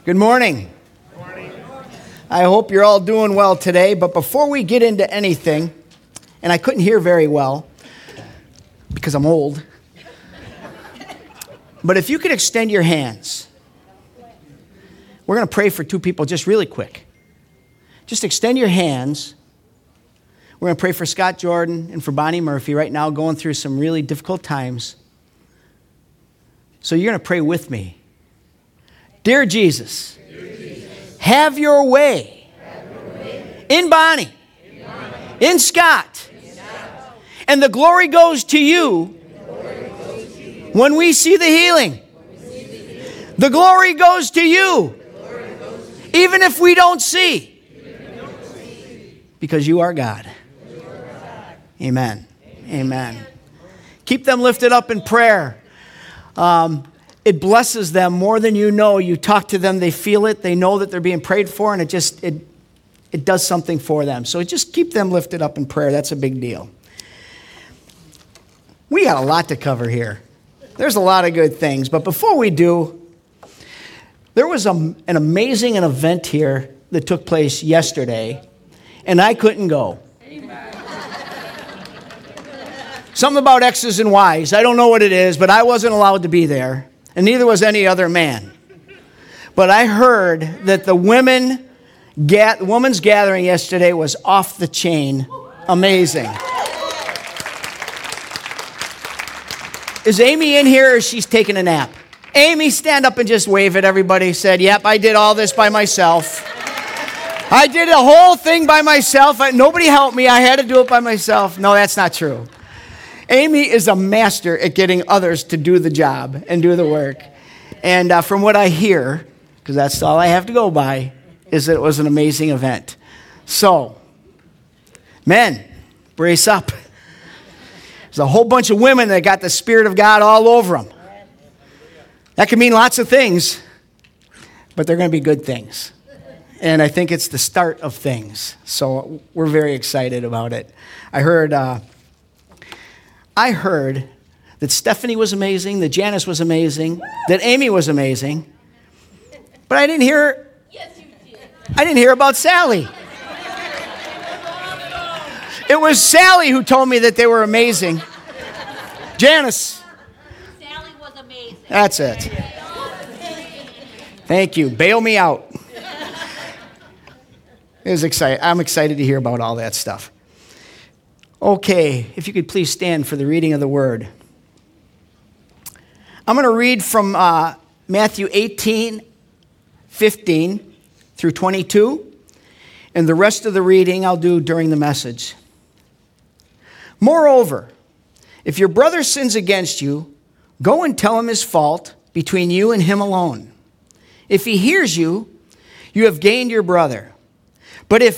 Good morning. Good morning. I hope you're all doing well today, but before we get into anything, and I couldn't hear very well because I'm old, but if you could extend your hands, we're going to pray for two people just really quick. Just extend your hands. We're going to pray for Scott Jordan and for Bonnie Murphy right now, going through some really difficult times. So you're going to pray with me. Dear Jesus, have your way in Bonnie, in Scott, and the glory goes to you when we see the healing. The glory goes to you, even if we don't see, because you are God. Amen. Amen. Keep them lifted up in prayer. It blesses them more than you know. You talk to them, they feel it, they know that they're being prayed for, and it does something for them. So just keep them lifted up in prayer. That's a big deal. We got a lot to cover here. There's a lot of good things, but before we do, there was an amazing event here that took place yesterday, and I couldn't go. Something about X's and Y's. I don't know what it is, but I wasn't allowed to be there, and neither was any other man. But I heard that the women's gathering yesterday was off the chain. Amazing. Is Amy in here, or she's taking a nap? Amy, stand up and just wave at everybody. Said, yep, I did all this by myself. I did the whole thing by myself. Nobody helped me. I had to do it by myself. No, that's not true. Amy is a master at getting others to do the job and do the work. And from what I hear, because that's all I have to go by, is that it was an amazing event. So, men, brace up. There's a whole bunch of women that got the Spirit of God all over them. That can mean lots of things, but they're going to be good things. And I think it's the start of things. So we're very excited about it. I heard that Stephanie was amazing, that Janice was amazing, that Amy was amazing. But I didn't hear. Yes, you did. I didn't hear about Sally. It was Sally who told me that they were amazing. Janice. Sally was amazing. That's it. Thank you. Bail me out. It was exciting. I'm excited to hear about all that stuff. Okay, if you could please stand for the reading of the word. I'm going to read from Matthew 18:15 through 22, and the rest of the reading I'll do during the message. Moreover, if your brother sins against you, go and tell him his fault between you and him alone. If he hears you, you have gained your brother. But if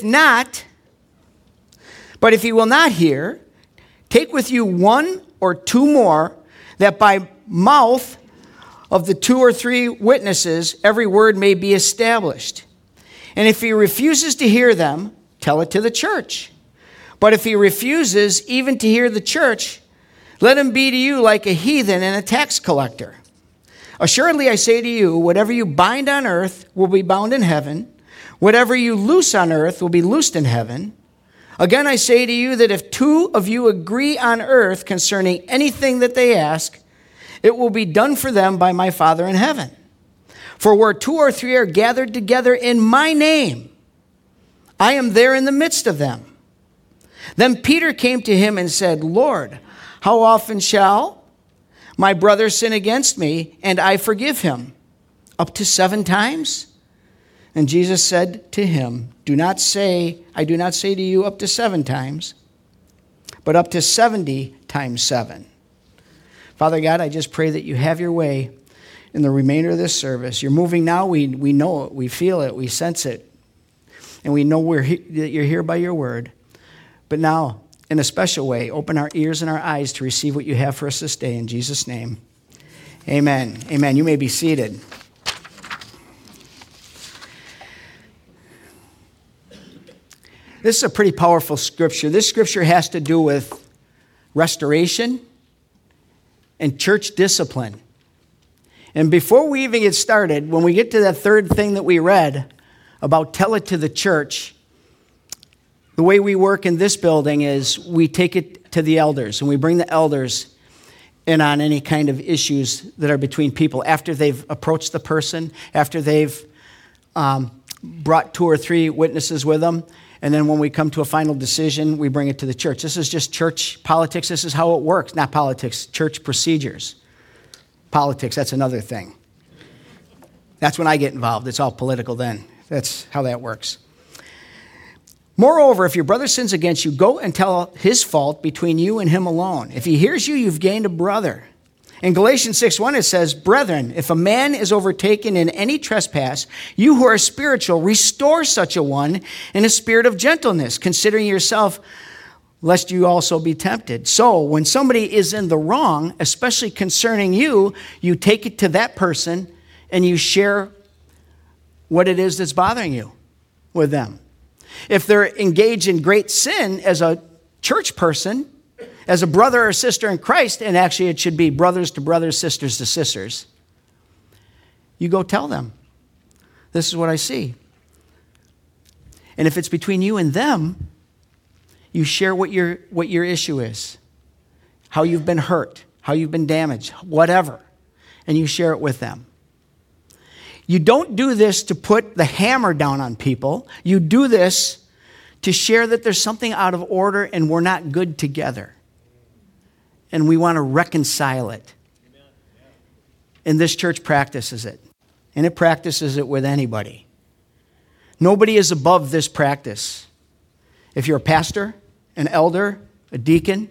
he will not hear, take with you one or two more, that by mouth of the 2 or 3 witnesses every word may be established. And if he refuses to hear them, tell it to the church. But if he refuses even to hear the church, let him be to you like a heathen and a tax collector. Assuredly I say to you, whatever you bind on earth will be bound in heaven. Whatever you loose on earth will be loosed in heaven. Again, I say to you that if 2 of you agree on earth concerning anything that they ask, it will be done for them by my Father in heaven. For where 2 or 3 are gathered together in my name, I am there in the midst of them. Then Peter came to him and said, Lord, how often shall my brother sin against me and I forgive him? Up to 7 times? And Jesus said to him, I do not say to you up to 7 times, but up to 70 times 7. Father God, I just pray that you have your way in the remainder of this service. You're moving now. We know it. We feel it. We sense it. And we know that you're here by your word. But now, in a special way, open our ears and our eyes to receive what you have for us this day. In Jesus' name, amen. Amen. You may be seated. This is a pretty powerful scripture. This scripture has to do with restoration and church discipline. And before we even get started, when we get to that third thing that we read about tell it to the church, the way we work in this building is we take it to the elders, and we bring the elders in on any kind of issues that are between people after they've approached the person, after they've brought 2 or 3 witnesses with them. And then when we come to a final decision, we bring it to the church. This is just church politics. This is how it works. Not politics, church procedures. Politics, that's another thing. That's when I get involved. It's all political then. That's how that works. Moreover, if your brother sins against you, go and tell his fault between you and him alone. If he hears you, you've gained a brother. In Galatians 6:1, it says, Brethren, if a man is overtaken in any trespass, you who are spiritual, restore such a one in a spirit of gentleness, considering yourself, lest you also be tempted. So when somebody is in the wrong, especially concerning you, you take it to that person and you share what it is that's bothering you with them. If they're engaged in great sin as a church person, as a brother or sister in Christ, and actually it should be brothers to brothers, sisters to sisters, you go tell them, this is what I see. And if it's between you and them, you share what your issue is, how you've been hurt, how you've been damaged, whatever, and you share it with them. You don't do this to put the hammer down on people. You do this to share that there's something out of order and we're not good together. And we want to reconcile it. And this church practices it. And it practices it with anybody. Nobody is above this practice. If you're a pastor, an elder, a deacon,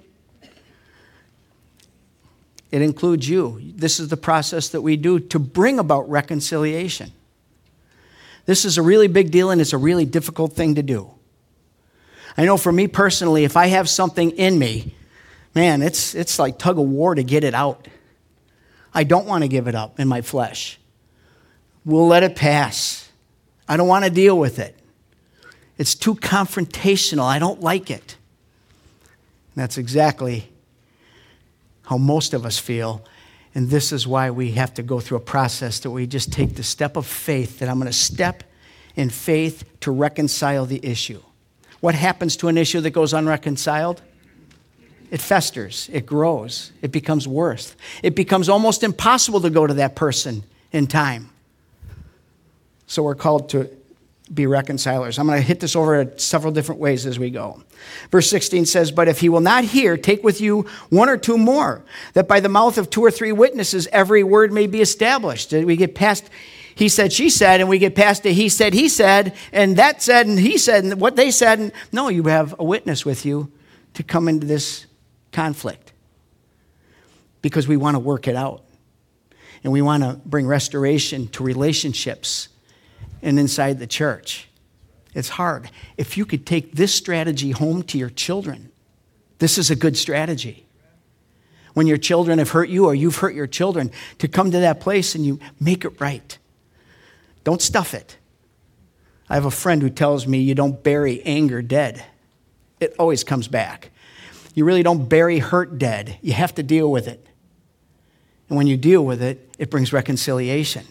it includes you. This is the process that we do to bring about reconciliation. This is a really big deal, and it's a really difficult thing to do. I know for me personally, if I have something in me, man, it's like tug of war to get it out. I don't want to give it up in my flesh. We'll let it pass. I don't want to deal with it. It's too confrontational. I don't like it. And that's exactly how most of us feel. And this is why we have to go through a process that we just take the step of faith, that I'm going to step in faith to reconcile the issue. What happens to an issue that goes unreconciled? It festers, it grows, it becomes worse. It becomes almost impossible to go to that person in time. So we're called to be reconcilers. I'm going to hit this over several different ways as we go. Verse 16 says, But if he will not hear, take with you 1 or 2 more, that by the mouth of 2 or 3 witnesses every word may be established. We get past he said, she said, and we get past the he said, and that said, and he said, and what they said. And no, you have a witness with you to come into this conflict because we want to work it out. And we want to bring restoration to relationships and inside the church. It's hard. If you could take this strategy home to your children, this is a good strategy. When your children have hurt you or you've hurt your children, to come to that place and you make it right. Don't stuff it. I have a friend who tells me you don't bury anger dead. It always comes back. You really don't bury hurt dead. You have to deal with it. And when you deal with it, it brings reconciliation.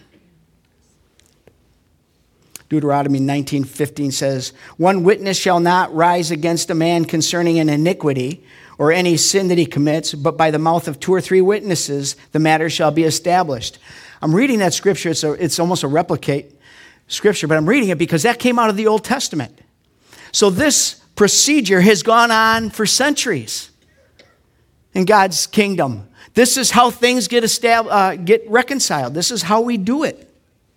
Deuteronomy 19:15 says, One witness shall not rise against a man concerning an iniquity or any sin that he commits, but by the mouth of 2 or 3 witnesses the matter shall be established. I'm reading that scripture. It's almost a replicate scripture, but I'm reading it because that came out of the Old Testament. So this procedure has gone on for centuries in God's kingdom. This is how things get reconciled. This is how we do it.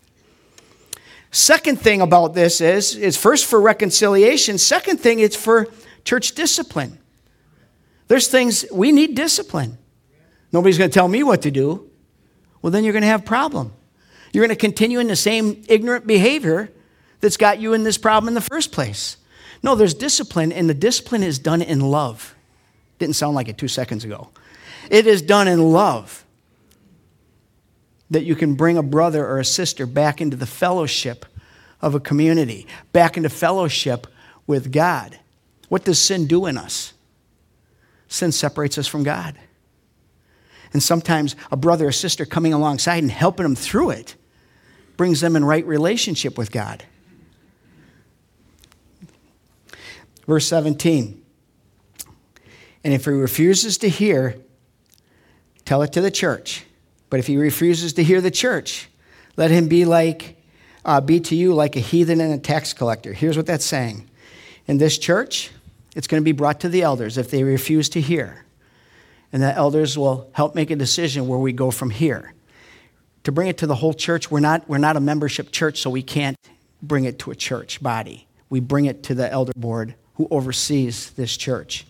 Second thing about this is first for reconciliation. Second thing, it's for church discipline. There's things, we need discipline. Nobody's going to tell me what to do. Well, then you're going to have a problem. You're going to continue in the same ignorant behavior that's got you in this problem in the first place. No, there's discipline, and the discipline is done in love. Didn't sound like it 2 seconds ago. It is done in love. That you can bring a brother or a sister back into the fellowship of a community, back into fellowship with God. What does sin do in us? Sin separates us from God. And sometimes a brother or sister coming alongside and helping them through it brings them in right relationship with God. Verse 17. And if he refuses to hear, tell it to the church. But if he refuses to hear the church, let him be to you like a heathen and a tax collector. Here's what that's saying. In this church, it's going to be brought to the elders if they refuse to hear. And the elders will help make a decision where we go from here. To bring it to the whole church, we're not a membership church, so we can't bring it to a church body. We bring it to the elder board who oversees this church.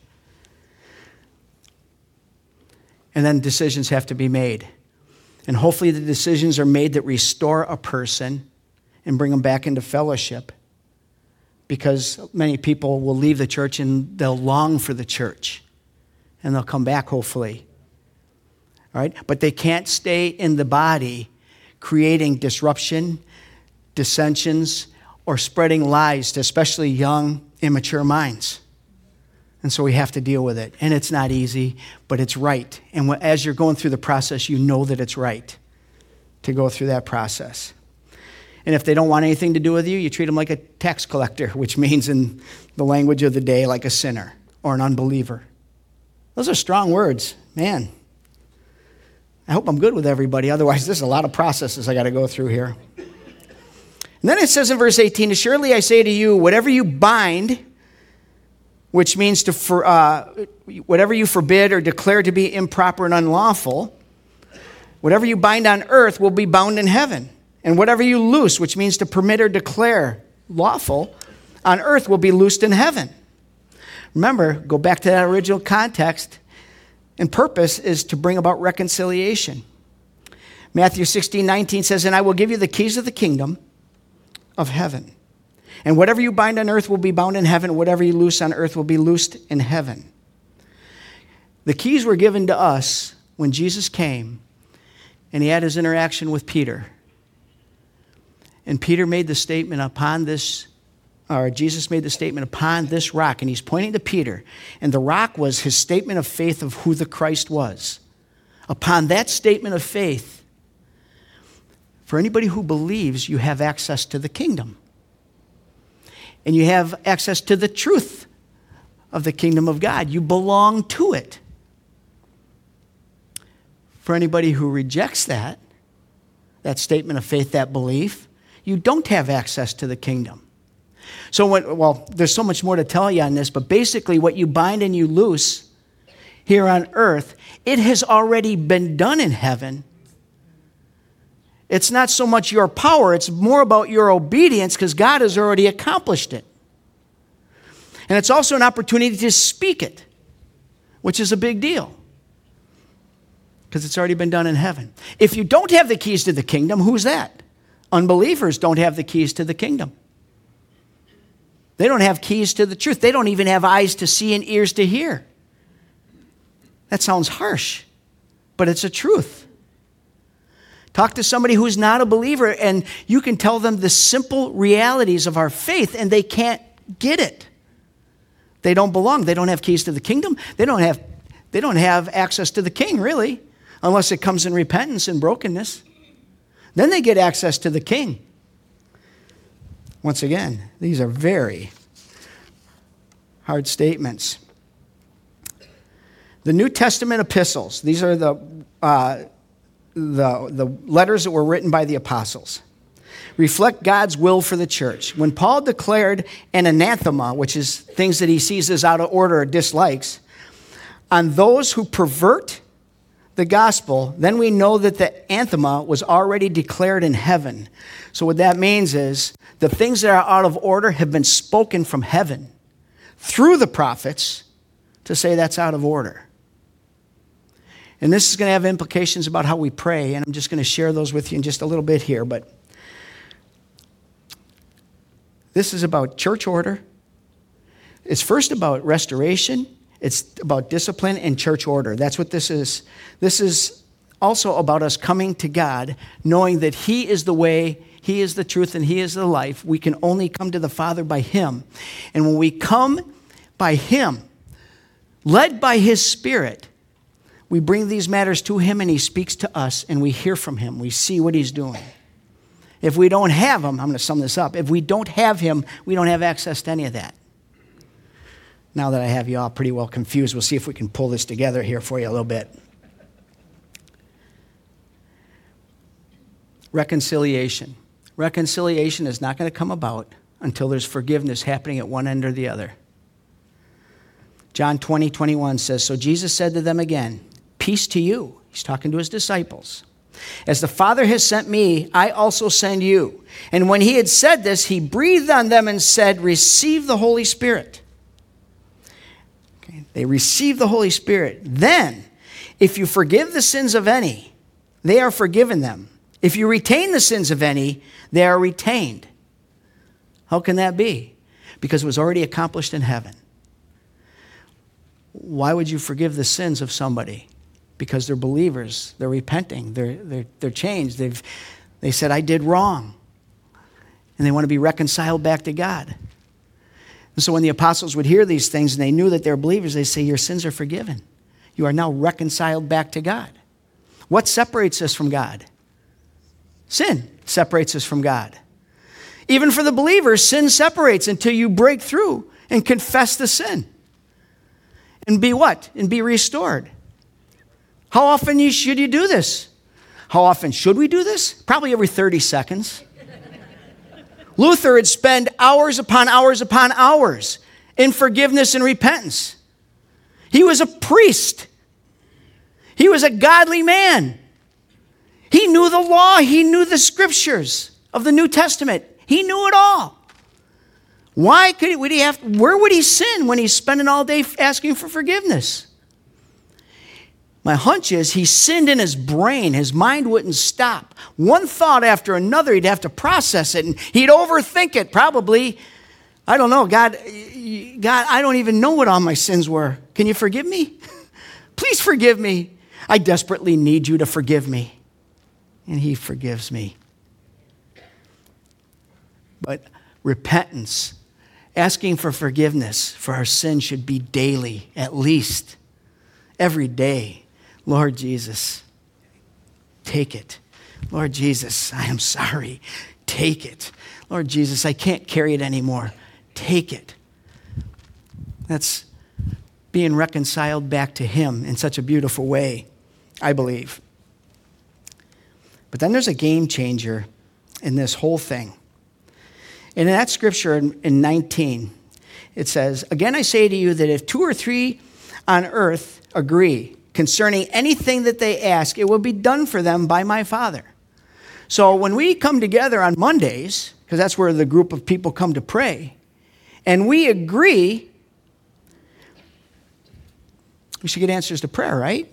And then decisions have to be made. And hopefully the decisions are made that restore a person and bring them back into fellowship. Because many people will leave the church and they'll long for the church. And they'll come back, hopefully. All right? But they can't stay in the body creating disruption, dissensions, or spreading lies to especially young, immature minds. And so we have to deal with it. And it's not easy, but it's right. And as you're going through the process, you know that it's right to go through that process. And if they don't want anything to do with you, you treat them like a tax collector, which means in the language of the day, like a sinner or an unbeliever. Those are strong words. Man, I hope I'm good with everybody. Otherwise, there's a lot of processes I got to go through here. And then it says in verse 18, surely I say to you, whatever you bind, which means whatever you forbid or declare to be improper and unlawful, whatever you bind on earth will be bound in heaven. And whatever you loose, which means to permit or declare lawful, on earth will be loosed in heaven. Remember, go back to that original context, and purpose is to bring about reconciliation. Matthew 16:19 says, and I will give you the keys of the kingdom of heaven. And whatever you bind on earth will be bound in heaven. Whatever you loose on earth will be loosed in heaven. The keys were given to us when Jesus came and he had his interaction with Peter. And Peter made the statement Jesus made the statement upon this rock. And he's pointing to Peter. And the rock was his statement of faith of who the Christ was. Upon that statement of faith, for anybody who believes, you have access to the kingdom. And you have access to the truth of the kingdom of God. You belong to it. For anybody who rejects that statement of faith, that belief, you don't have access to the kingdom. So there's so much more to tell you on this, but basically what you bind and you loose here on earth, it has already been done in heaven. It's not so much your power, it's more about your obedience because God has already accomplished it. And it's also an opportunity to speak it, which is a big deal because it's already been done in heaven. If you don't have the keys to the kingdom, who's that? Unbelievers don't have the keys to the kingdom. They don't have keys to the truth. They don't even have eyes to see and ears to hear. That sounds harsh, but it's a truth. Talk to somebody who's not a believer, and you can tell them the simple realities of our faith, and they can't get it. They don't belong. They don't have keys to the kingdom. They don't have access to the king, really, unless it comes in repentance and brokenness. Then they get access to the king. Once again, these are very hard statements. The New Testament epistles, these are the letters that were written by the apostles, reflect God's will for the church. When Paul declared an anathema, which is things that he sees as out of order or dislikes, on those who pervert the gospel, then we know that the anathema was already declared in heaven. So what that means is the things that are out of order have been spoken from heaven through the prophets to say that's out of order. And this is going to have implications about how we pray, and I'm just going to share those with you in just a little bit here. But this is about church order. It's first about restoration. It's about discipline and church order. That's what this is. This is also about us coming to God, knowing that He is the way, He is the truth, and He is the life. We can only come to the Father by Him. And when we come by Him, led by His Spirit, We bring these matters to him and he speaks to us and we hear from him. We see what he's doing. If we don't have him, I'm going to sum this up. If we don't have him, we don't have access to any of that. Now that I have you all pretty well confused, we'll see if we can pull this together here for you a little bit. Reconciliation. Reconciliation is not going to come about until there's forgiveness happening at one end or the other. John 20:21 says, so Jesus said to them again, peace to you. He's talking to his disciples. As the Father has sent me, I also send you. And when he had said this, he breathed on them and said, receive the Holy Spirit. Okay, they receive the Holy Spirit. Then, if you forgive the sins of any, they are forgiven them. If you retain the sins of any, they are retained. How can that be? Because it was already accomplished in heaven. Why would you forgive the sins of somebody? Because they're believers. They're repenting. They're changed. They said, I did wrong. And they want to be reconciled back to God. And so when the apostles would hear these things and they knew that they're believers, they say, your sins are forgiven. You are now reconciled back to God. What separates us from God? Sin separates us from God. Even for the believer, sin separates until you break through and confess the sin. And be what? And be restored. How often should you do this? How often should we do this? Probably every 30 seconds. Luther would spend hours upon hours upon hours in forgiveness and repentance. He was a priest. He was a godly man. He knew the law. He knew the scriptures of the New Testament. He knew it all. Why would he have? Where would he sin when he's spending all day asking for forgiveness? My hunch is he sinned in his brain. His mind wouldn't stop. One thought after another, he'd have to process it, and he'd overthink it probably. I don't know, God, I don't even know what all my sins were. Can you forgive me? Please forgive me. I desperately need you to forgive me. And he forgives me. But repentance, asking for forgiveness for our sin should be daily, at least. Every day. Lord Jesus, take it. Lord Jesus, I am sorry. Take it. Lord Jesus, I can't carry it anymore. Take it. That's being reconciled back to him in such a beautiful way, I believe. But then there's a game changer in this whole thing. And in that scripture in 19, it says, again I say to you that if 2 or 3 on earth agree concerning anything that they ask, it will be done for them by my Father. So when we come together on Mondays, because that's where the group of people come to pray, and we agree, we should get answers to prayer, right?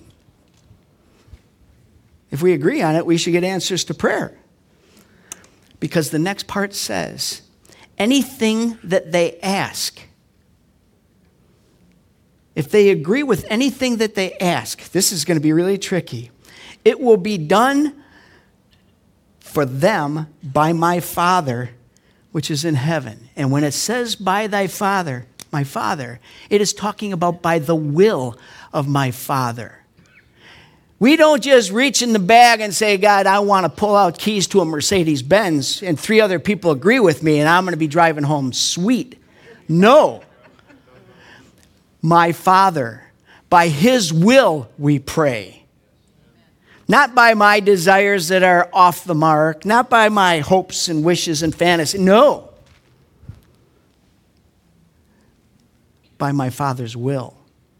If we agree on it, we should get answers to prayer. Because the next part says, anything that they ask, if they agree with anything that they ask, this is going to be really tricky. It will be done for them by my Father, which is in heaven. And when it says by thy Father, my Father, it is talking about by the will of my Father. We don't just reach in the bag and say, God, I want to pull out keys to a Mercedes-Benz and 3 other people agree with me and I'm going to be driving home sweet. No. My Father, by his will we pray. Not by my desires that are off the mark, not by my hopes and wishes and fantasies. No. By my Father's will.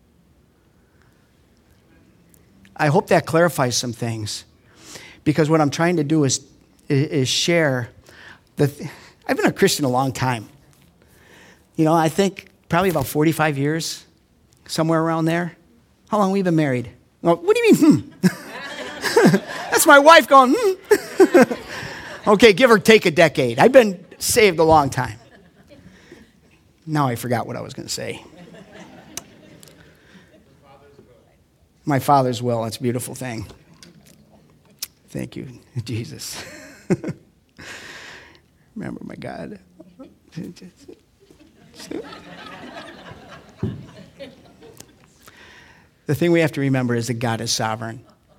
I hope that clarifies some things, because what I'm trying to do is share I've been a Christian a long time. You know, I think probably about 45 years, somewhere around there. How long have we been married? Well, what do you mean, That's my wife going, Okay, give or take a decade. I've been saved a long time. Now I forgot what I was going to say. My Father's will. That's a beautiful thing. Thank you, Jesus. Remember my God. The thing we have to remember is that God is sovereign.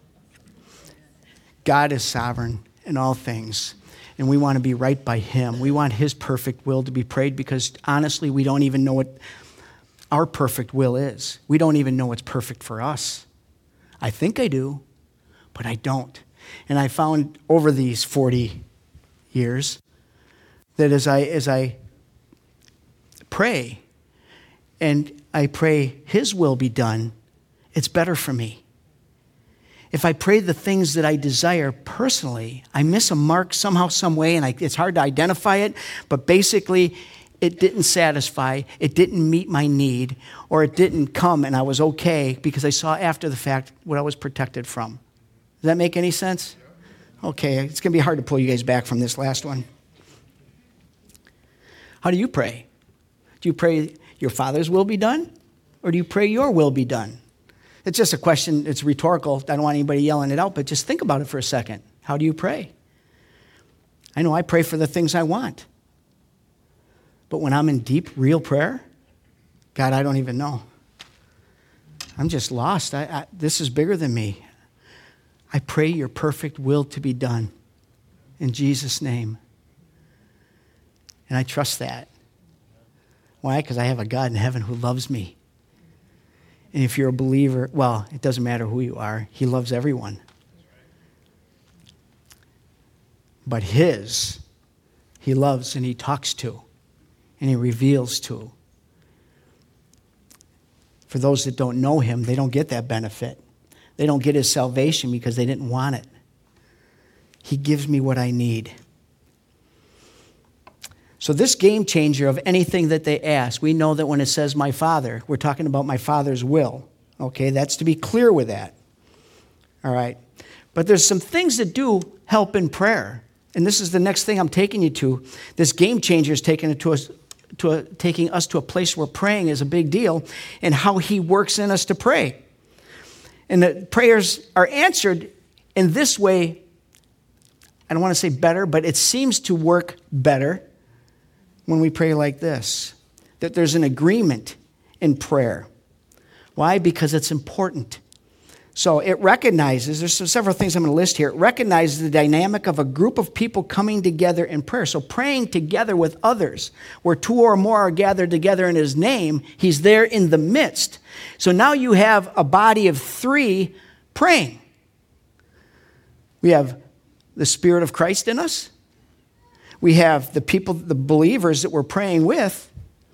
God is sovereign in all things. And we want to be right by him. We want his perfect will to be prayed because honestly, we don't even know what our perfect will is. We don't even know what's perfect for us. I think I do, but I don't. And I found over these 40 years that as I pray, and I pray his will be done, it's better for me. If I pray the things that I desire personally, I miss a mark somehow, some way, and it's hard to identify it, but basically it didn't satisfy, it didn't meet my need, or it didn't come and I was okay because I saw after the fact what I was protected from. Does that make any sense? Okay, it's going to be hard to pull you guys back from this last one. How do you pray? Do you pray your Father's will be done, or do you pray your will be done? It's just a question, it's rhetorical. I don't want anybody yelling it out, but just think about it for a second. How do you pray? I know I pray for the things I want. But when I'm in deep, real prayer, God, I don't even know. I'm just lost. This is bigger than me. I pray your perfect will to be done in Jesus' name. And I trust that. Why? Because I have a God in heaven who loves me. And if you're a believer, well, it doesn't matter who you are. He loves everyone. But he loves and he talks to and he reveals to. For those that don't know him, they don't get that benefit. They don't get his salvation because they didn't want it. He gives me what I need. So this game changer of anything that they ask, we know that when it says my Father, we're talking about my Father's will. Okay, that's to be clear with that. All right. But there's some things that do help in prayer. And this is the next thing I'm taking you to. This game changer is taking us to a place where praying is a big deal and how he works in us to pray. And the prayers are answered in this way. I don't want to say better, but it seems to work better when we pray like this, that there's an agreement in prayer. Why? Because it's important. So it recognizes, there's several things I'm going to list here. It recognizes the dynamic of a group of people coming together in prayer. So praying together with others, where two or more are gathered together in his name, he's there in the midst. So now you have a body of three praying. We have the Spirit of Christ in us. We have the people, the believers that we're praying with,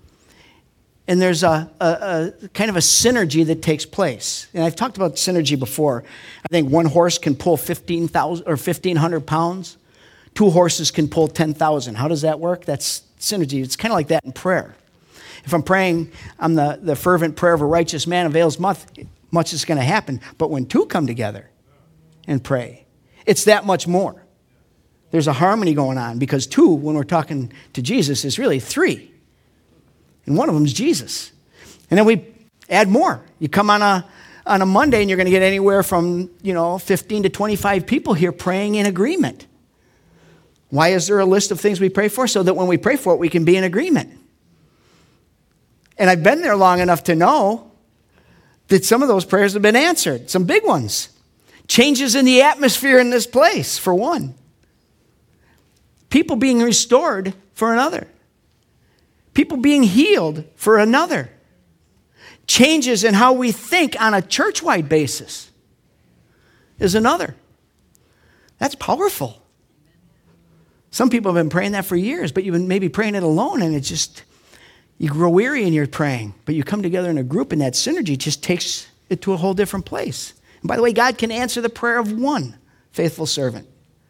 and there's a kind of a synergy that takes place. And I've talked about synergy before. I think one horse can pull 15,000 or 1,500 pounds. Two horses can pull 10,000. How does that work? That's synergy. It's kind of like that in prayer. If I'm praying, I'm the fervent prayer of a righteous man avails much is going to happen. But when two come together and pray, it's that much more. There's a harmony going on because two, when we're talking to Jesus, is really three. And one of them is Jesus. And then we add more. You come on a Monday and you're going to get anywhere from, 15 to 25 people here praying in agreement. Why is there a list of things we pray for? So that when we pray for it, we can be in agreement. And I've been there long enough to know that some of those prayers have been answered, some big ones. Changes in the atmosphere in this place, for one. People being restored for another. People being healed for another. Changes in how we think on a church-wide basis is another. That's powerful. Some people have been praying that for years, but you've been maybe praying it alone, and you grow weary in your praying. But you come together in a group, and that synergy just takes it to a whole different place. And by the way, God can answer the prayer of one faithful servant.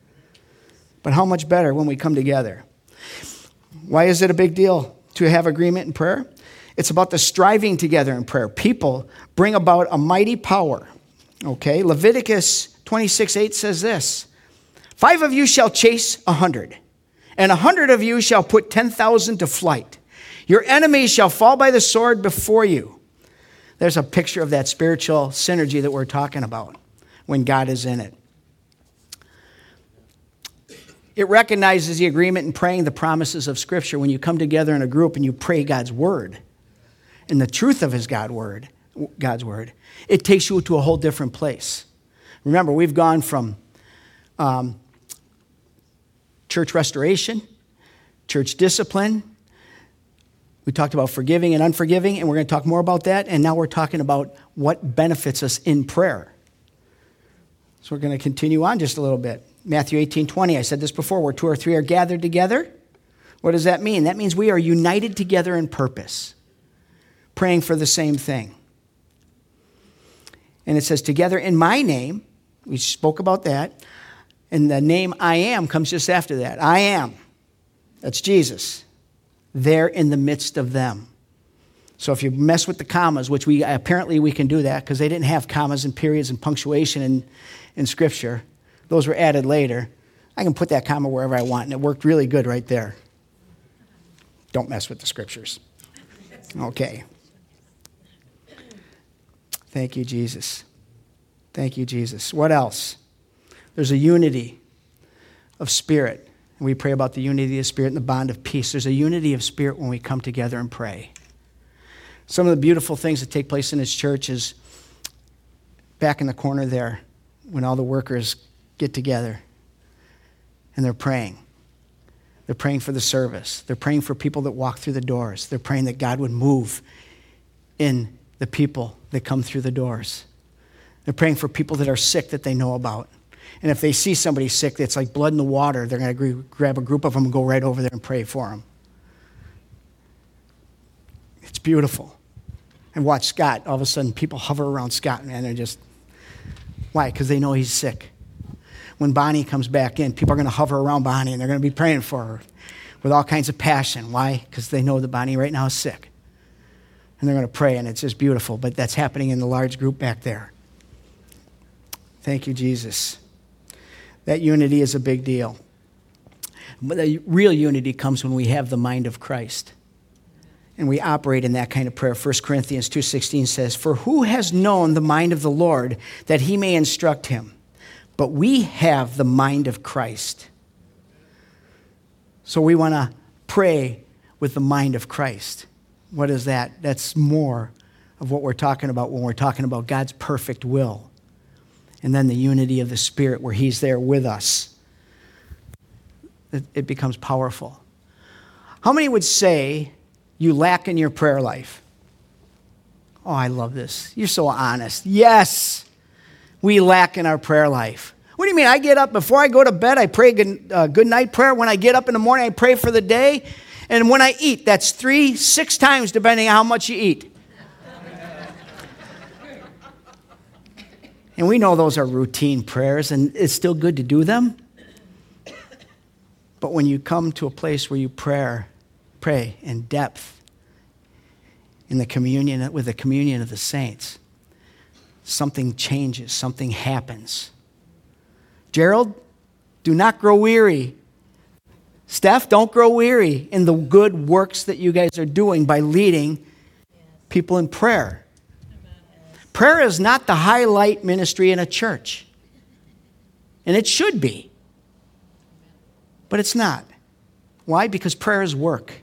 But how much better when we come together? Why is it a big deal to have agreement in prayer? It's about the striving together in prayer. People bring about a mighty power. Okay, Leviticus 26:8 says this: 5 of you shall chase 100, and 100 of you shall put 10,000 to flight. Your enemies shall fall by the sword before you. There's a picture of that spiritual synergy that we're talking about when God is in it. It recognizes the agreement in praying the promises of Scripture. When you come together in a group and you pray God's word and the truth of his God word, God's word. It takes you to a whole different place. Remember, we've gone from church restoration, church discipline. We talked about forgiving and unforgiving, and we're going to talk more about that. And now we're talking about what benefits us in prayer. So we're going to continue on just a little bit. Matthew 18:20, I said this before, where 2 or 3 are gathered together. What does that mean? That means we are united together in purpose, praying for the same thing. And it says, together in my name, we spoke about that, and the name I am comes just after that. I am. That's Jesus. There in the midst of them. So if you mess with the commas, which apparently we can do that because they didn't have commas and periods and punctuation in Scripture. Those were added later. I can put that comma wherever I want, and it worked really good right there. Don't mess with the Scriptures. Okay. Thank you, Jesus. Thank you, Jesus. What else? There's a unity of spirit. And we pray about the unity of spirit and the bond of peace. There's a unity of spirit when we come together and pray. Some of the beautiful things that take place in this church is back in the corner there when all the workers get together and they're praying. They're praying for the service. They're praying for people that walk through the doors. They're praying that God would move in the people that come through the doors. They're praying for people that are sick that they know about. And if they see somebody sick that's like blood in the water, they're going to grab a group of them and go right over there and pray for them. It's beautiful. And watch Scott. All of a sudden, people hover around Scott, man. They're just, why? Because they know he's sick. When Bonnie comes back in, people are going to hover around Bonnie, and they're going to be praying for her with all kinds of passion. Why? Because they know that Bonnie right now is sick. And they're going to pray, and it's just beautiful. But that's happening in the large group back there. Thank you, Jesus. That unity is a big deal. But the real unity comes when we have the mind of Christ. And we operate in that kind of prayer. 1 Corinthians 2:16 says, "For who has known the mind of the Lord that he may instruct him? But we have the mind of Christ." So we want to pray with the mind of Christ. What is that? That's more of what we're talking about when we're talking about God's perfect will. And then the unity of the Spirit where he's there with us. It becomes powerful. How many would say you lack in your prayer life? Oh, I love this. You're so honest. Yes, we lack in our prayer life. What do you mean? I get up, before I go to bed, I pray good night prayer. When I get up in the morning, I pray for the day. And when I eat, that's 6 times depending on how much you eat. And we know those are routine prayers, and it's still good to do them. But when you come to a place where you pray in depth, in the communion, with the communion of the saints, something changes, something happens. Gerald, do not grow weary. Steph, don't grow weary in the good works that you guys are doing by leading people in prayer. Prayer is not the highlight ministry in a church. And it should be. But it's not. Why? Because prayer is work.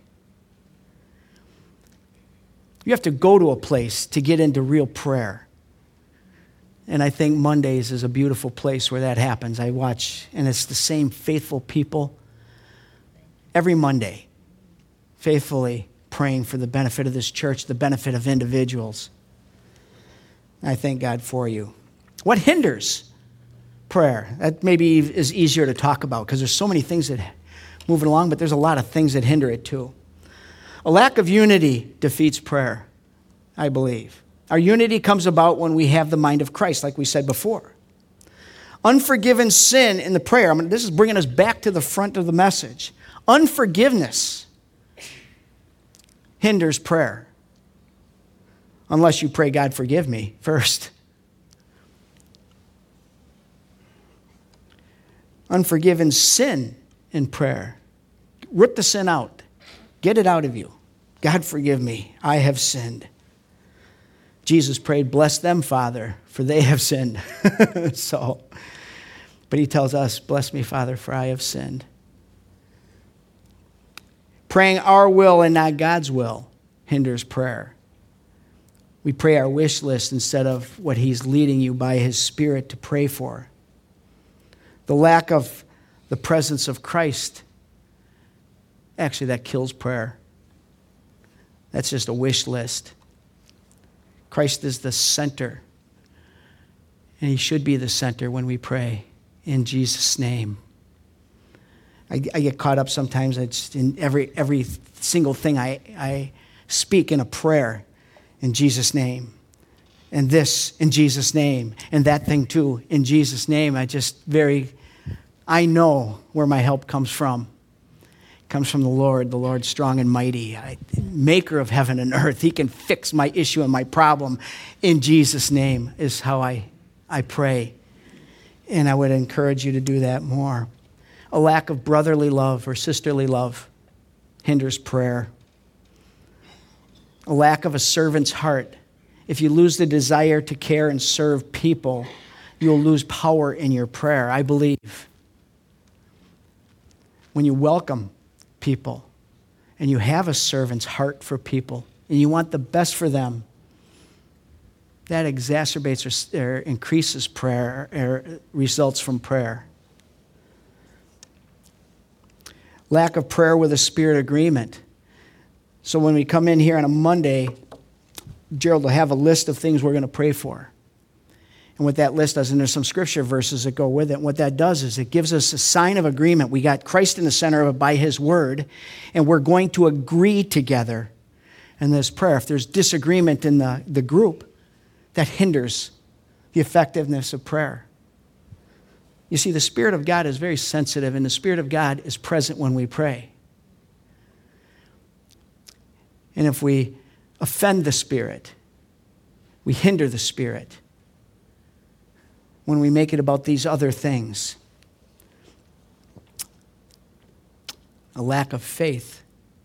You have to go to a place to get into real prayer. And I think Mondays is a beautiful place where that happens. I watch, and it's the same faithful people every Monday, faithfully praying for the benefit of this church, the benefit of individuals. I thank God for you. What hinders prayer? That maybe is easier to talk about because there's so many things that move it along, but there's a lot of things that hinder it too. A lack of unity defeats prayer, I believe. Our unity comes about when we have the mind of Christ, like we said before. Unforgiven sin in the prayer. This is bringing us back to the front of the message. Unforgiveness hinders prayer. Unless you pray, God, forgive me first. Unforgiven sin in prayer. Rip the sin out. Get it out of you. God, forgive me. I have sinned. Jesus prayed, bless them, Father, for they have sinned. But he tells us, bless me, Father, for I have sinned. Praying our will and not God's will hinders prayer. We pray our wish list instead of what he's leading you by his Spirit to pray for. The lack of the presence of Christ, actually, that kills prayer. That's just a wish list. Christ is the center, and he should be the center when we pray in Jesus' name. I get caught up sometimes in every single thing I speak in a prayer in Jesus' name, and this in Jesus' name, and that thing too in Jesus' name. I know where my help comes from. It comes from the Lord strong and mighty, maker of heaven and earth. He can fix my issue and my problem in Jesus' name is how I pray. And I would encourage you to do that more. A lack of brotherly love or sisterly love hinders prayer. A lack of a servant's heart. If you lose the desire to care and serve people, you'll lose power in your prayer, I believe. When you welcome people and you have a servant's heart for people and you want the best for them, that exacerbates or increases prayer or results from prayer. Lack of prayer with a spirit agreement. So when we come in here on a Monday, Gerald will have a list of things we're going to pray for. And what that list does, and there's some scripture verses that go with it, and what that does is it gives us a sign of agreement. We got Christ in the center of it by his word, and we're going to agree together in this prayer. If there's disagreement in the group, that hinders the effectiveness of prayer. You see, the Spirit of God is very sensitive, and the Spirit of God is present when we pray. And if we offend the Spirit, we hinder the Spirit when we make it about these other things. A lack of faith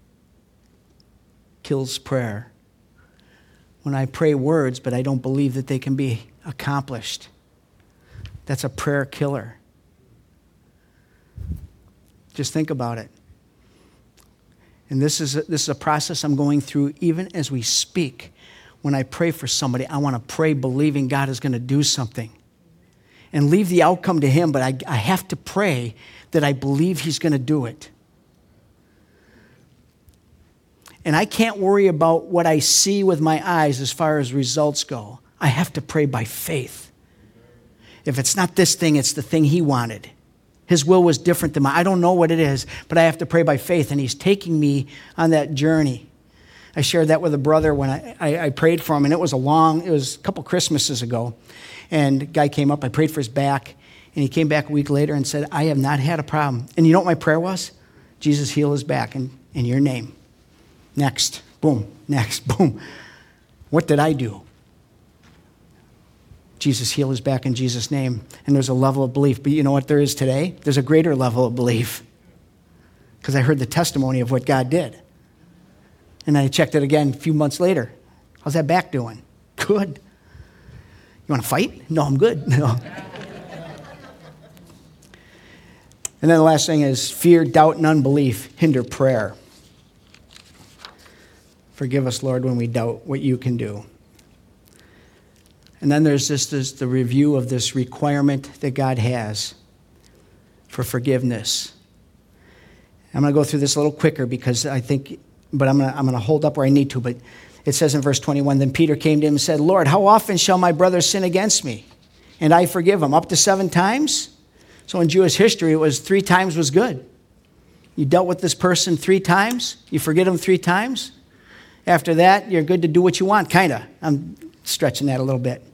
kills prayer. When I pray words, but I don't believe that they can be accomplished, that's a prayer killer. Just think about it. And this is a process I'm going through even as we speak. When I pray for somebody, I want to pray believing God is going to do something. And leave the outcome to him, but I have to pray that I believe he's going to do it. And I can't worry about what I see with my eyes as far as results go. I have to pray by faith. If it's not this thing, it's the thing he wanted. His will was different than mine. I don't know what it is, but I have to pray by faith, and he's taking me on that journey. I shared that with a brother when I prayed for him, and it was a couple Christmases ago. And a guy came up, I prayed for his back, and he came back a week later and said, I have not had a problem. And you know what my prayer was? Jesus, heal his back in your name. Next, boom, next, boom. What did I do? Jesus, heal his back in Jesus' name. And there's a level of belief. But you know what there is today? There's a greater level of belief. Because I heard the testimony of what God did. And I checked it again a few months later. How's that back doing? Good. You want to fight? No, I'm good. No. And then the last thing is fear, doubt, and unbelief hinder prayer. Forgive us, Lord, when we doubt what you can do. And then there's the review of this requirement that God has for forgiveness. I'm going to go through this a little quicker because I'm going to hold up where I need to, but it says in verse 21, then Peter came to him and said, Lord, how often shall my brother sin against me? And I forgive him, up to 7 times? So in Jewish history, it was 3 times was good. You dealt with this person 3 times, you forgive him 3 times. After that, you're good to do what you want, kind of. I'm stretching that a little bit.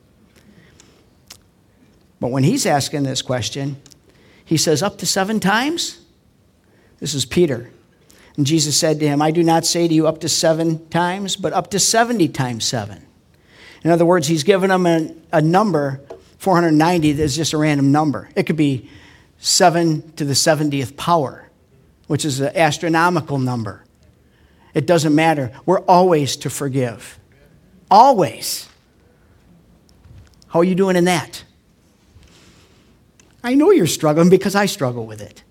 But when he's asking this question, he says, up to 7 times? This is Peter. And Jesus said to him, I do not say to you up to 7 times, but up to 70 times 7. In other words, he's given him a number, 490, that's just a random number. It could be 7 to the 70th power, which is an astronomical number. It doesn't matter. We're always to forgive. Always. How are you doing in that? I know you're struggling because I struggle with it.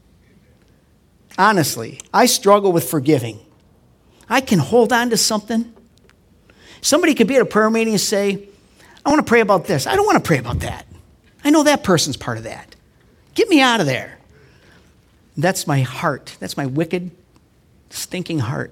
Honestly, I struggle with forgiving. I can hold on to something, Somebody could be at a prayer meeting and say, I want to pray about this. I don't want to pray about that. I know that person's part of that. Get me out of there. That's my heart. That's my wicked, stinking heart.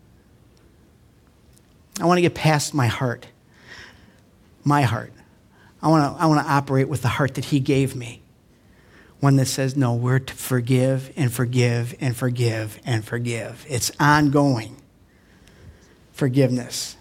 I want to get past my heart. My heart. I want to operate with the heart that he gave me. One that says, no, we're to forgive and forgive and forgive and forgive. It's ongoing forgiveness.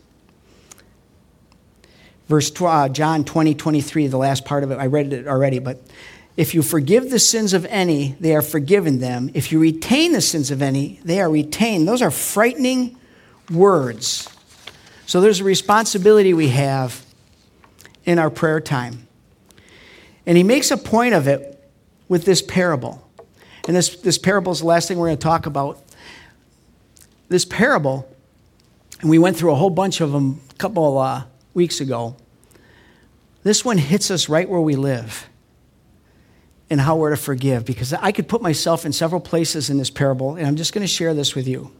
John 20:23, the last part of it, I read it already, but if you forgive the sins of any, they are forgiven them. If you retain the sins of any, they are retained. Those are frightening words. So there's a responsibility we have in our prayer time. And he makes a point of it with this parable. And this parable is the last thing we're going to talk about. This parable, and we went through a whole bunch of them a couple weeks ago. This one hits us right where we live and how we're to forgive, because I could put myself in several places in this parable, and I'm just going to share this with you.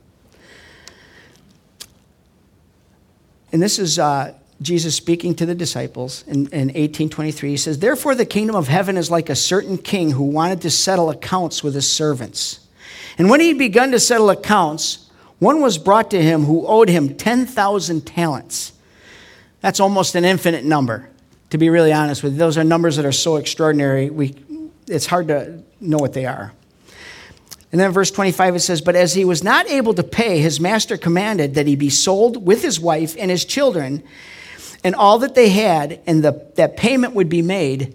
And this is Jesus speaking to the disciples in 18:23. He says, therefore the kingdom of heaven is like a certain king who wanted to settle accounts with his servants. And when he had begun to settle accounts, one was brought to him who owed him 10,000 talents. That's almost an infinite number, to be really honest with you. Those are numbers that are so extraordinary, it's hard to know what they are. And then verse 25 it says, but as he was not able to pay, his master commanded that he be sold with his wife and his children and all that they had, and that payment would be made.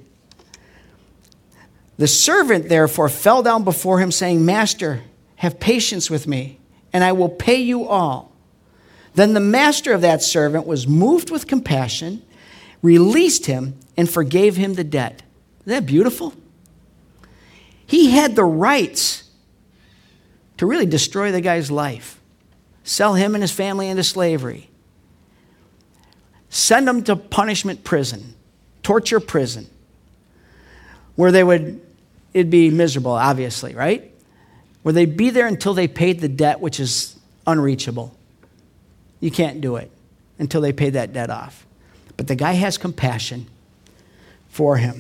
The servant therefore fell down before him, saying, Master, have patience with me, and I will pay you all. Then the master of that servant was moved with compassion, released him, and forgave him the debt. Isn't that beautiful? He had the rights to really destroy the guy's life, sell him and his family into slavery, send them to punishment prison, torture prison, where it'd be miserable, obviously, right? Where they'd be there until they paid the debt, which is unreachable. You can't do it until they pay that debt off. But the guy has compassion for him.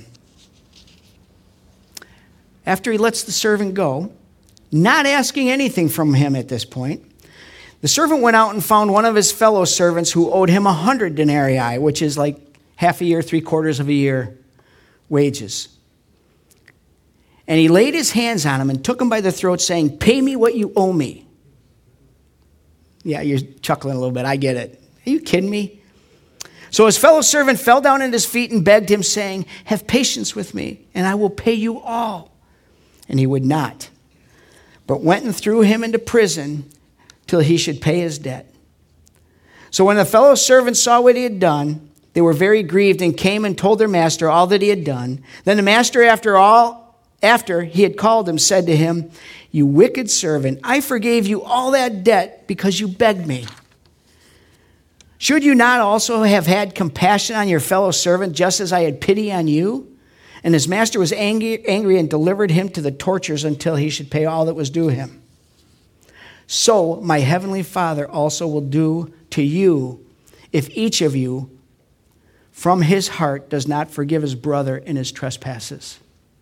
After he lets the servant go, not asking anything from him at this point, the servant went out and found one of his fellow servants who owed him 100 denarii, which is like half a year, 3/4 of a year wages. And he laid his hands on him and took him by the throat, saying, pay me what you owe me. Yeah, you're chuckling a little bit. I get it. Are you kidding me? So his fellow servant fell down at his feet and begged him, saying, have patience with me, and I will pay you all. And he would not, but went and threw him into prison till he should pay his debt. So when the fellow servants saw what he had done, they were very grieved and came and told their master all that he had done. Then the master, after he had called him, said to him, you wicked servant, I forgave you all that debt because you begged me. Should you not also have had compassion on your fellow servant, just as I had pity on you? And his master was angry and delivered him to the tortures until he should pay all that was due him. So my heavenly Father also will do to you if each of you from his heart does not forgive his brother in his trespasses.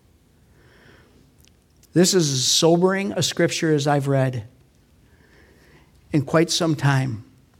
This is as sobering a scripture as I've read in quite some time.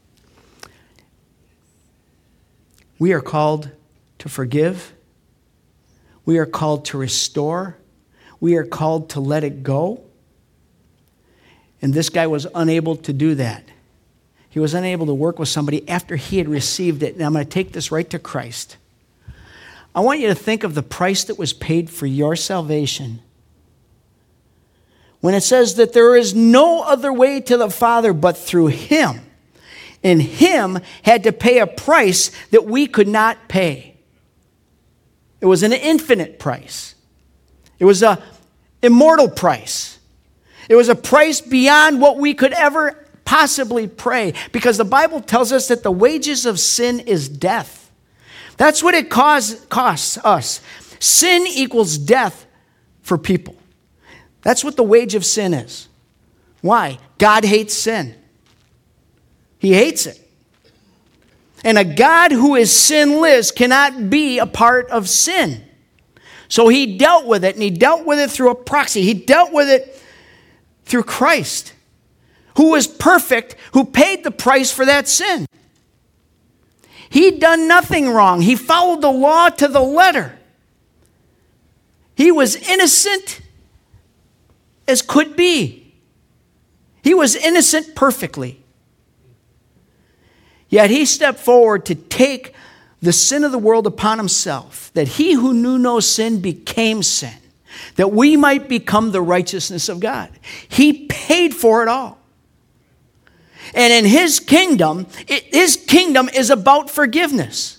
We are called to forgive. We are called to restore. We are called to let it go. And this guy was unable to do that. He was unable to work with somebody after he had received it. And I'm going to take this right to Christ. I want you to think of the price that was paid for your salvation. When it says that there is no other way to the Father but through him. And him had to pay a price that we could not pay. It was an infinite price. It was an immortal price. It was a price beyond what we could ever possibly pray, because the Bible tells us that the wages of sin is death. That's what it costs us. Sin equals death for people. That's what the wage of sin is. Why? God hates sin. He hates it. And a God who is sinless cannot be a part of sin. So he dealt with it, and he dealt with it through a proxy. He dealt with it through Christ, who was perfect, who paid the price for that sin. He'd done nothing wrong. He followed the law to the letter. He was innocent as could be. He was innocent perfectly. Yet he stepped forward to take the sin of the world upon himself, that he who knew no sin became sin, that we might become the righteousness of God. He paid for it all. And in his kingdom is about forgiveness.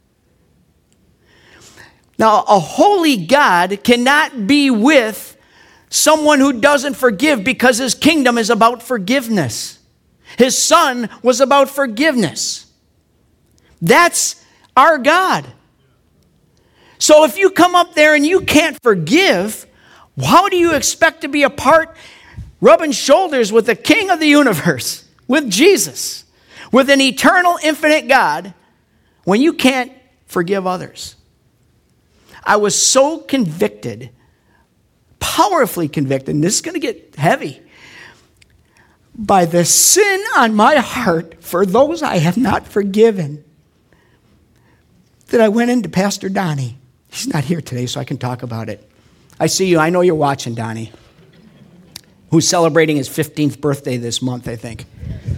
Now, a holy God cannot be with someone who doesn't forgive, because his kingdom is about forgiveness. His son was about forgiveness. That's our God. So if you come up there and you can't forgive, how do you expect to be a part, rubbing shoulders with the King of the universe, with Jesus, with an eternal, infinite God, when you can't forgive others? I was so convicted, powerfully convicted, and this is going to get heavy, by the sin on my heart for those I have not forgiven, that I went into Pastor Donnie. He's not here today, so I can talk about it. I see you. I know you're watching, Donnie, who's celebrating his 15th birthday this month, I think.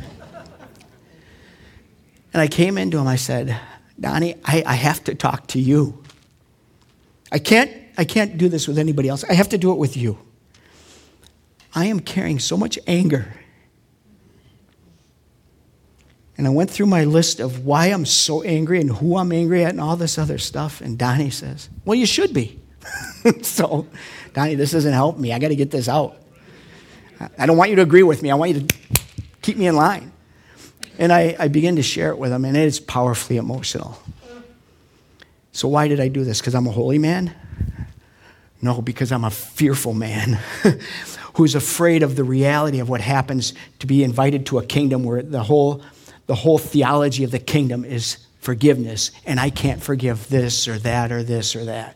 And I came into him. I said, Donnie, I have to talk to you. I can't do this with anybody else. I have to do it with you. I am carrying so much anger. And I went through my list of why I'm so angry and who I'm angry at and all this other stuff. And Donnie says, well, you should be. So, Donnie, this doesn't help me. I got to get this out. I don't want you to agree with me. I want you to keep me in line. And I began to share it with him, and it is powerfully emotional. So why did I do this? Because I'm a holy man? No, because I'm a fearful man who's afraid of the reality of what happens to be invited to a kingdom where the whole theology of the kingdom is forgiveness, and I can't forgive this or that or this or that.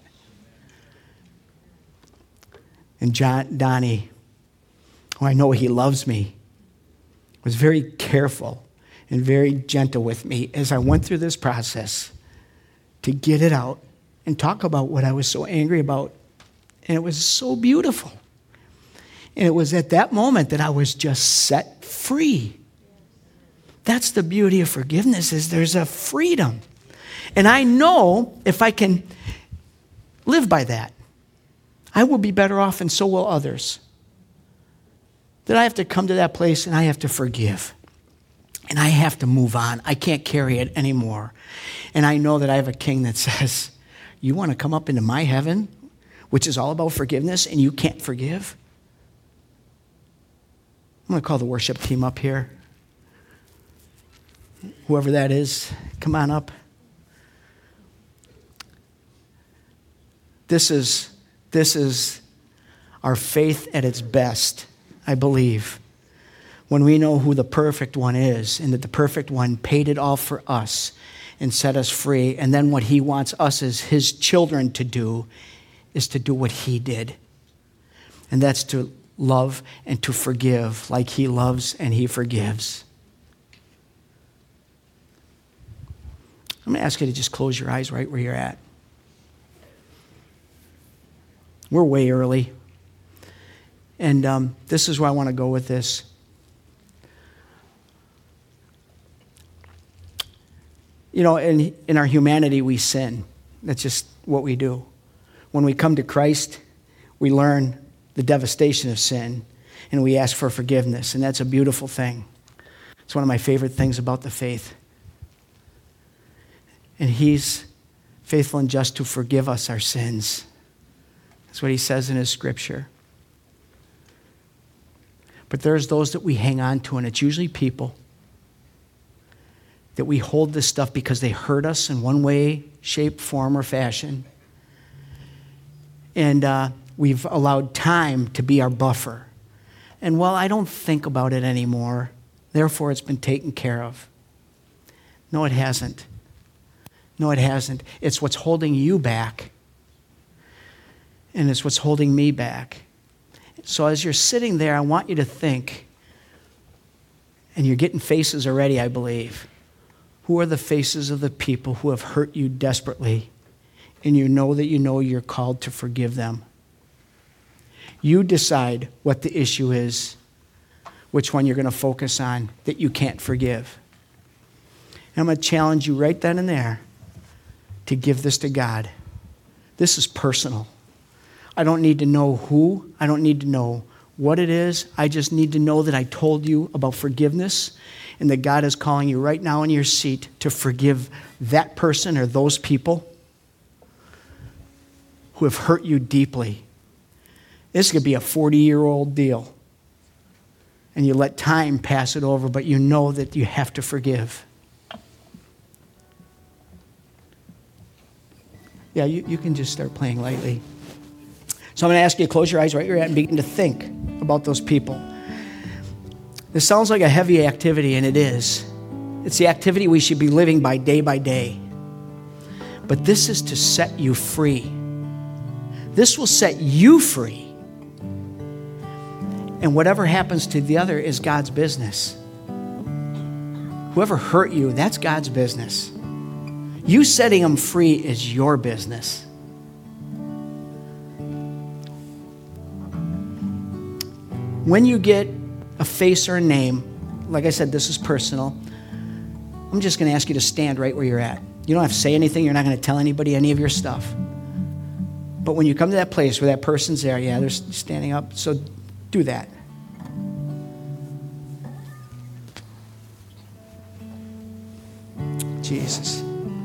And Donnie, who I know he loves me, was very careful and very gentle with me as I went through this process to get it out and talk about what I was so angry about. And it was so beautiful. And it was at that moment that I was just set free. That's the beauty of forgiveness, is there's a freedom. And I know if I can live by that, I will be better off, and so will others. That I have to come to that place and I have to forgive. And I have to move on. I can't carry it anymore. And I know that I have a king that says, you want to come up into my heaven, which is all about forgiveness, and you can't forgive? I'm going to call the worship team up here. Whoever that is, come on up. This is our faith at its best, I believe, when we know who the perfect one is, and that the perfect one paid it all for us and set us free. And then what he wants us as his children to do is to do what he did. And that's to love and to forgive like he loves and he forgives. I'm going to ask you to just close your eyes right where you're at. We're way early. And this is where I want to go with this. You know, in our humanity, we sin. That's just what we do. When we come to Christ, we learn the devastation of sin, and we ask for forgiveness, and that's a beautiful thing. It's one of my favorite things about the faith. And he's faithful and just to forgive us our sins. That's what he says in his scripture. But there's those that we hang on to, and it's usually people that we hold this stuff because they hurt us in one way, shape, form, or fashion. And we've allowed time to be our buffer. And well, I don't think about it anymore, therefore it's been taken care of. No, it hasn't. No, it hasn't. It's what's holding you back. And it's what's holding me back. So as you're sitting there, I want you to think, and you're getting faces already, I believe. Who are the faces of the people who have hurt you desperately, and you know you're called to forgive them? You decide what the issue is, which one you're going to focus on that you can't forgive. And I'm going to challenge you right then and there to give this to God. This is personal. I don't need to know who. I don't need to know what it is. I just need to know that I told you about forgiveness and that God is calling you right now in your seat to forgive that person or those people who have hurt you deeply. This could be a 40-year-old deal. And you let time pass it over, but you know that you have to forgive. Yeah, you can just start playing lightly. So I'm going to ask you to close your eyes right where you're at and begin to think about those people. This sounds like a heavy activity, and it is. It's the activity we should be living by day. But this is to set you free. This will set you free. And whatever happens to the other is God's business. Whoever hurt you, that's God's business. You setting them free is your business. When you get a face or a name, like I said, this is personal, I'm just going to ask you to stand right where you're at. You don't have to say anything. You're not going to tell anybody any of your stuff. But when you come to that place where that person's there, yeah, they're standing up, so do that. Jesus.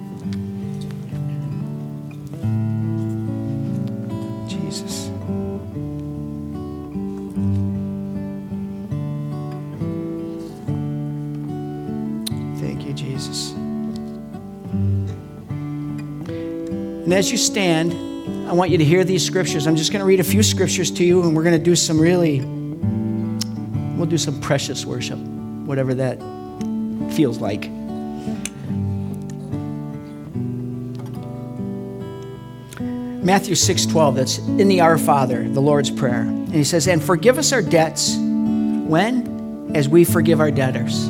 Jesus. Thank you, Jesus. And as you stand, I want you to hear these scriptures. I'm just going to read a few scriptures to you, and we're going to do some we'll do some precious worship, whatever that feels like. Matthew 6:12, that's in the Our Father, the Lord's Prayer. And he says, and forgive us our debts. When? As we forgive our debtors.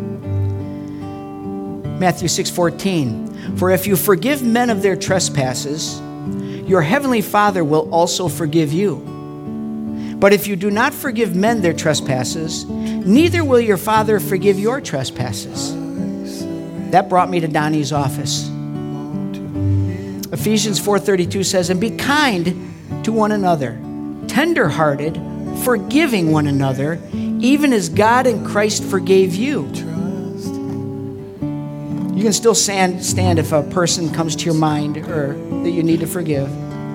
Matthew 6:14, for if you forgive men of their trespasses, your heavenly Father will also forgive you. But if you do not forgive men their trespasses, neither will your Father forgive your trespasses. That brought me to Donnie's office. Ephesians 4:32 says, and be kind to one another, tender-hearted, forgiving one another, even as God in Christ forgave you. You can still stand if a person comes to your mind or that you need to forgive.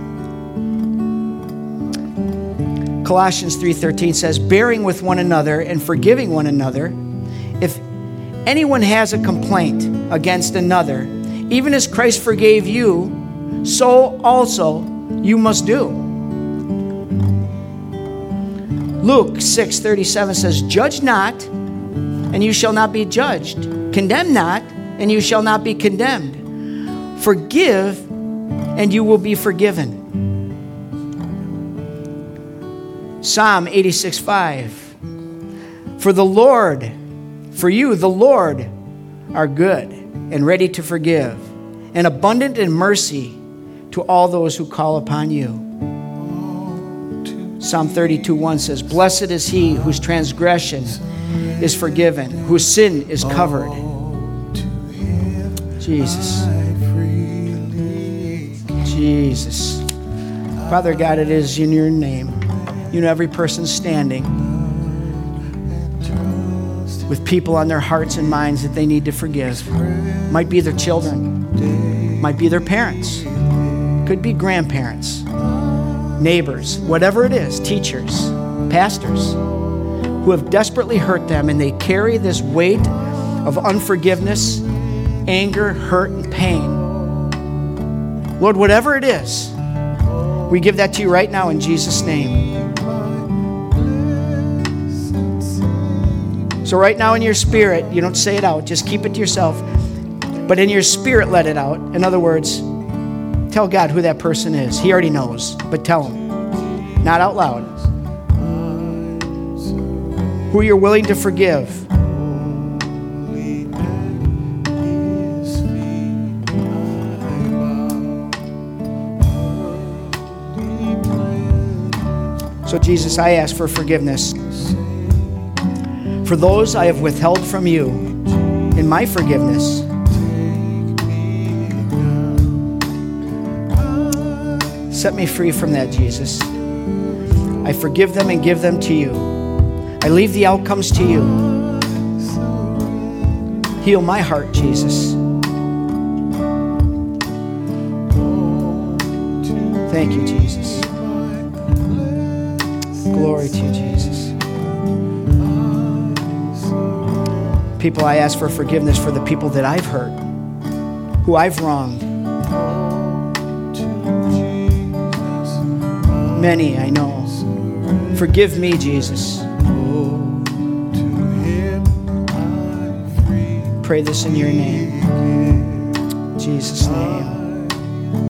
Colossians 3:13 says, bearing with one another and forgiving one another. If anyone has a complaint against another, even as Christ forgave you, so also you must do. Luke 6:37 says, judge not, and you shall not be judged. Condemn not, and you shall not be condemned. Forgive, and you will be forgiven. Psalm 86:5. For you, the Lord, are good and ready to forgive, and abundant in mercy to all those who call upon you. Psalm 32:1 says, blessed is he whose transgression is forgiven, whose sin is covered. Jesus. Jesus. Father God, it is in your name. You know every person standing with people on their hearts and minds that they need to forgive. Might be their children. Might be their parents. Could be grandparents. Neighbors. Whatever it is. Teachers. Pastors. Who have desperately hurt them, and they carry this weight of unforgiveness, anger, hurt, and pain. Lord, whatever it is, we give that to you right now in Jesus' name. So right now in your spirit, you don't say it out, just keep it to yourself. But in your spirit, let it out. In other words, tell God who that person is. He already knows, but tell him. Not out loud. Who you're willing to forgive. So Jesus, I ask for forgiveness for those I have withheld from you in my forgiveness. Set me free from that, Jesus. I forgive them and give them to you. I leave the outcomes to you. Heal my heart, Jesus. Thank you, Jesus. Glory to you, Jesus. People, I ask for forgiveness for the people that I've hurt, who I've wronged. Many, I know. Forgive me, Jesus. Pray this in your name. In Jesus' name.